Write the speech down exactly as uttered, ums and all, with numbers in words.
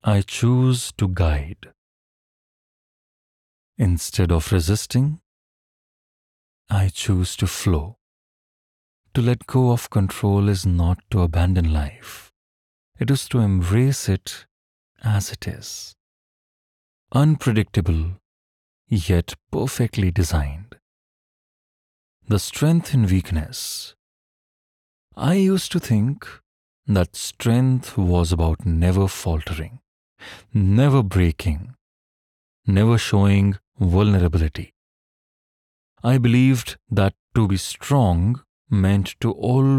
I choose to guide. Instead of resisting, I choose to flow. To let go of control is not to abandon life. It is to embrace it as it is. Unpredictable, yet perfectly designed. The strength in weakness. I used to think that strength was about never faltering, never breaking, never showing vulnerability. I believed that to be strong meant to always